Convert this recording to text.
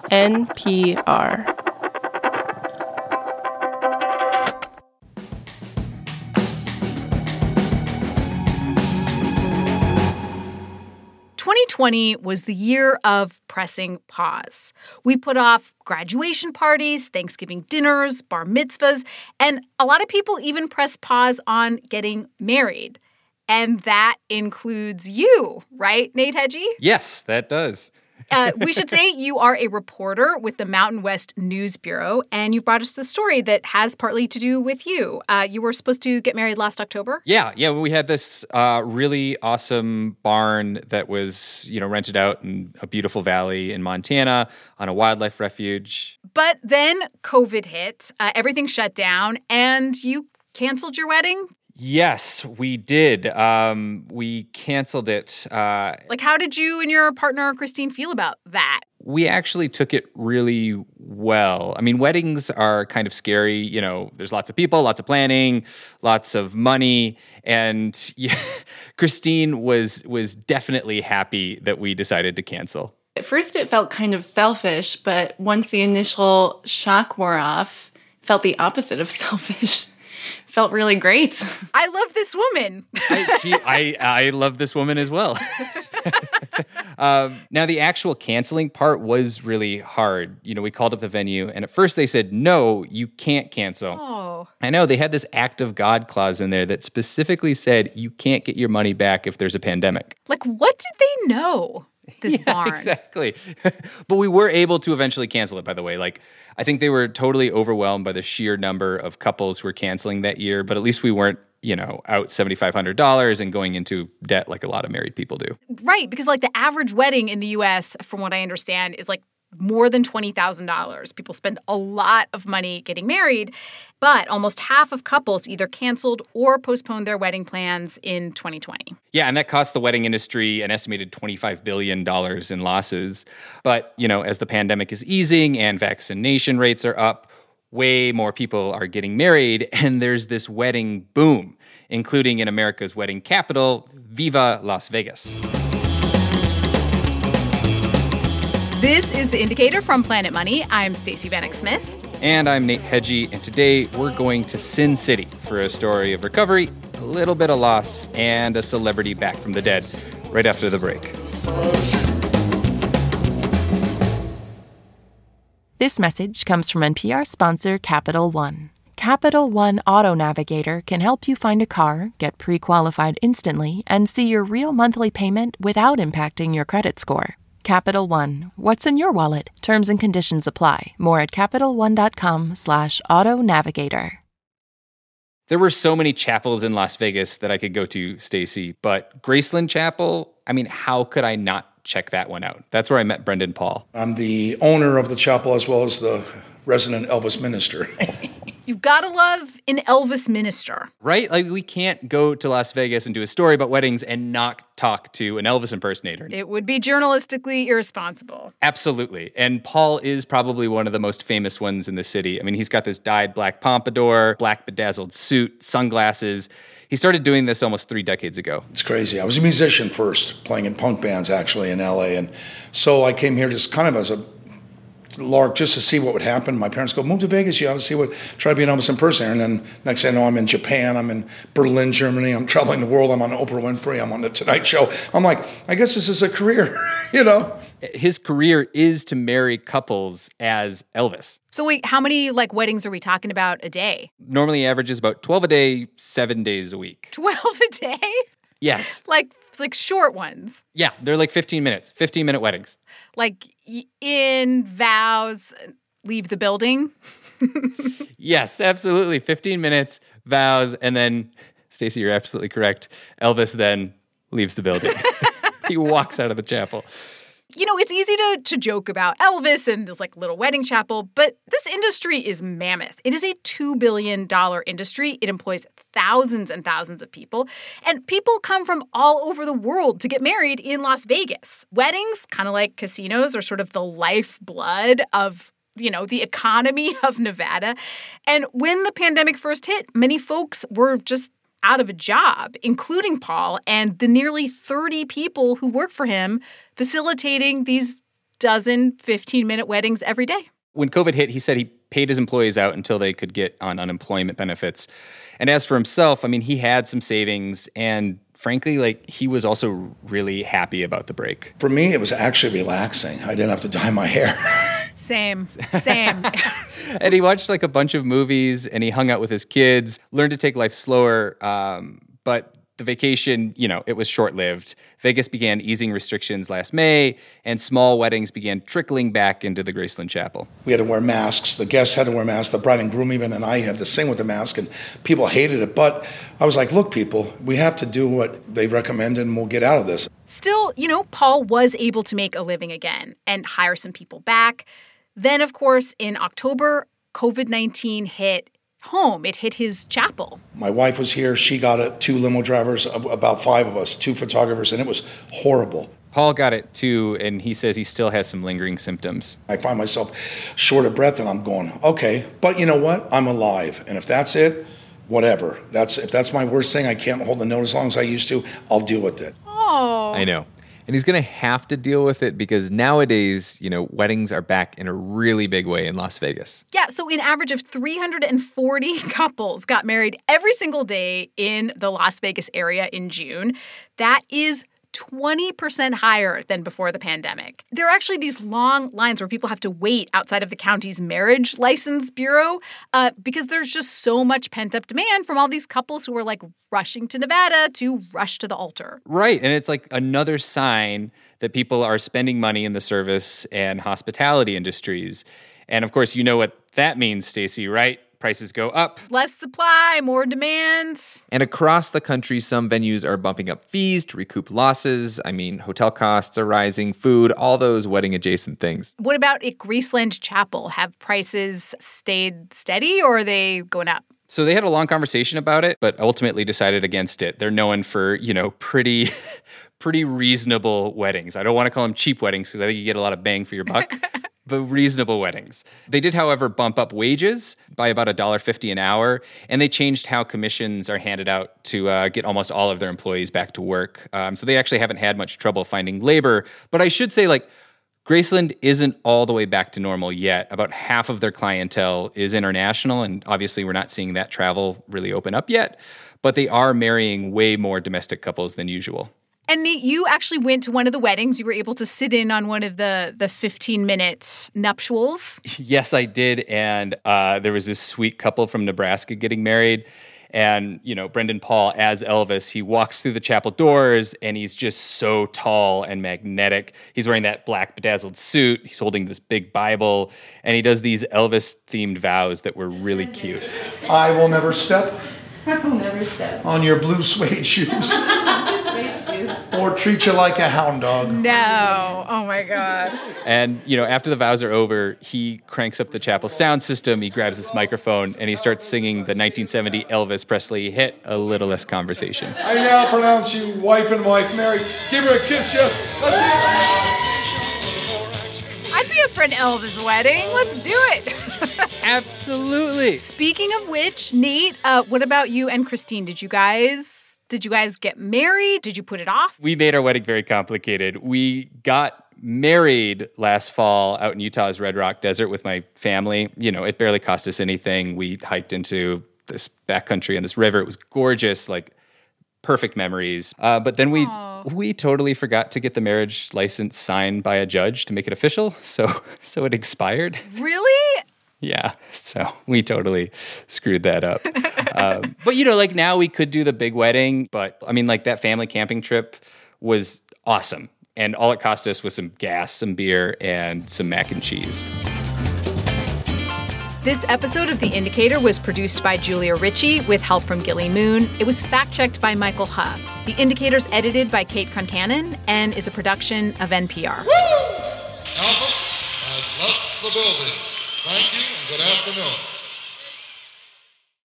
NPR. "2020 was the year of pressing pause. We put off graduation parties, Thanksgiving dinners, bar mitzvahs, and a lot of people even pressed pause on getting married. And that includes you, right, Nate Hedgie? Yes, that does. We should say you are a reporter with the Mountain West News Bureau, and you've brought us a story that has partly to do with you. You were supposed to get married last October? Yeah. We had this really awesome barn that was, rented out in a beautiful valley in Montana on a wildlife refuge. But then COVID hit, everything shut down, and you canceled your wedding? Yes, we did. We canceled it. How did you and your partner, Christine, feel about that? We actually took it really well. I mean, weddings are kind of scary. There's lots of people, lots of planning, lots of money. And Christine was definitely happy that we decided to cancel. At first, it felt kind of selfish, but once the initial shock wore off, it felt the opposite of selfish. Felt really great. I love this woman. I love this woman as well. Now, the actual canceling part was really hard. We called up the venue, and at first they said, no, you can't cancel. Oh. I know. They had this act of God clause in there that specifically said you can't get your money back if there's a pandemic. What did they know? This barn. Exactly. But we were able to eventually cancel it, by the way. I think they were totally overwhelmed by the sheer number of couples who were canceling that year, but at least we weren't, out $7,500 and going into debt like a lot of married people do. Right, because the average wedding in the U.S., from what I understand, is more than $20,000. People spend a lot of money getting married, but almost half of couples either canceled or postponed their wedding plans in 2020. Yeah, and that cost the wedding industry an estimated $25 billion in losses. But, as the pandemic is easing and vaccination rates are up, way more people are getting married, and there's this wedding boom, including in America's wedding capital, Viva Las Vegas. This is The Indicator from Planet Money. I'm Stacey Vanek Smith. And I'm Nate Hedgie, and today we're going to Sin City for a story of recovery, a little bit of loss, and a celebrity back from the dead right after the break. This message comes from NPR sponsor Capital One. Capital One Auto Navigator can help you find a car, get pre-qualified instantly, and see your real monthly payment without impacting your credit score. Capital One, what's in your wallet? Terms and conditions apply. More at CapitalOne.com/Auto Navigator. There were so many chapels in Las Vegas that I could go to, Stacey, but Graceland Chapel, how could I not check that one out? That's where I met Brendan Paul. I'm the owner of the chapel as well as the resident Elvis minister. You've got to love an Elvis minister. Right? We can't go to Las Vegas and do a story about weddings and not talk to an Elvis impersonator. It would be journalistically irresponsible. Absolutely. And Paul is probably one of the most famous ones in the city. He's got this dyed black pompadour, black bedazzled suit, sunglasses. He started doing this almost 3 decades ago. It's crazy. I was a musician first, playing in punk bands actually in LA. And so I came here just kind of as a lark just to see what would happen. My parents go, move to Vegas, you ought to try to be an Elvis impersonator. And then next thing I know, I'm in Japan, I'm in Berlin, Germany, I'm traveling the world, I'm on Oprah Winfrey, I'm on The Tonight Show. I'm like, I guess this is a career, His career is to marry couples as Elvis. So wait, how many weddings are we talking about a day? Normally averages about 12 a day, 7 days a week. 12 a day? Yes. Short ones. Yeah, they're 15 minutes, 15-minute weddings. In vows, leave the building? Yes, absolutely. 15 minutes, vows, and then, Stacey, you're absolutely correct. Elvis then leaves the building. He walks out of the chapel. It's easy to joke about Elvis and this little wedding chapel, but this industry is mammoth. It is a $2 billion industry. It employs thousands and thousands of people, and people come from all over the world to get married in Las Vegas. Weddings, kind of like casinos, are sort of the lifeblood of the economy of Nevada. And when the pandemic first hit, many folks were just out of a job, including Paul and the nearly 30 people who work for him facilitating these dozen 15-minute weddings every day. When COVID hit, he said he paid his employees out until they could get on unemployment benefits. And as for himself, I mean, he had some savings, and frankly, like, he was also really happy about the break. For me, it was actually relaxing. I didn't have to dye my hair. Same. And he watched like a bunch of movies, and he hung out with his kids, learned to take life slower. But the vacation, it was short-lived. Vegas began easing restrictions last May, and small weddings began trickling back into the Graceland Chapel. We had to wear masks. The guests had to wear masks. The bride and groom even, and I had to sing with the mask, and people hated it. But I was like, look, people, we have to do what they recommend, and we'll get out of this. Still, Paul was able to make a living again and hire some people back. Then, of course, in October, COVID-19 hit home. It hit his chapel. My wife was here. She got it. 2 limo drivers, about 5 of us, 2 photographers, and it was horrible. Paul got it too, and he says he still has some lingering symptoms. I find myself short of breath, and I'm going, okay, but you know what? I'm alive, and if that's it, whatever. If that's my worst thing, I can't hold the note as long as I used to, I'll deal with it. Oh. I know. And he's going to have to deal with it because nowadays, weddings are back in a really big way in Las Vegas. Yeah, so an average of 340 couples got married every single day in the Las Vegas area in June. That is 20% higher than before the pandemic. There are actually these long lines where people have to wait outside of the county's marriage license bureau because there's just so much pent-up demand from all these couples who are like rushing to Nevada to rush to the altar. Right, and it's like another sign that people are spending money in the service and hospitality industries. And of course, you know what that means, Stacey, right? Prices go up. Less supply, more demand. And across the country, some venues are bumping up fees to recoup losses. I mean, hotel costs are rising, food, all those wedding-adjacent things. What about at Graceland Chapel? Have prices stayed steady or are they going up? So they had a long conversation about it, but ultimately decided against it. They're known for, pretty reasonable weddings. I don't want to call them cheap weddings because I think you get a lot of bang for your buck. But reasonable weddings. They did, however, bump up wages by about $1.50 an hour, and they changed how commissions are handed out to get almost all of their employees back to work. So they actually haven't had much trouble finding labor. But I should say, Graceland isn't all the way back to normal yet. About half of their clientele is international, and obviously we're not seeing that travel really open up yet. But they are marrying way more domestic couples than usual. And Nate, you actually went to one of the weddings. You were able to sit in on one of the 15-minute nuptials. Yes, I did. And there was this sweet couple from Nebraska getting married. And, Brendan Paul as Elvis, he walks through the chapel doors and he's just so tall and magnetic. He's wearing that black bedazzled suit. He's holding this big Bible. And he does these Elvis-themed vows that were really cute. I will never step. I will never step on your blue suede shoes. Or treat you like a hound dog. No. Oh, my God. And, after the vows are over, he cranks up the chapel sound system, he grabs this microphone, and he starts singing the 1970 Elvis Presley hit, A Little Less Conversation. I now pronounce you wife and wife married. Give her a kiss, Jess. Let's see. I'd be up for an Elvis wedding. Let's do it. Absolutely. Speaking of which, Nate, what about you and Christine? Did you guys get married? Did you put it off? We made our wedding very complicated. We got married last fall out in Utah's Red Rock Desert with my family. It barely cost us anything. We hiked into this backcountry and this river. It was gorgeous, perfect memories. But then we totally forgot to get the marriage license signed by a judge to make it official. So it expired. Really? Yeah, so we totally screwed that up. But, now we could do the big wedding. But, that family camping trip was awesome. And all it cost us was some gas, some beer, and some mac and cheese. This episode of The Indicator was produced by Julia Ritchie with help from Gilly Moon. It was fact-checked by Michael Huff. The Indicator's edited by Kate Concannon and is a production of NPR. Woo! Elvis, I've left the building. Thank you and good afternoon.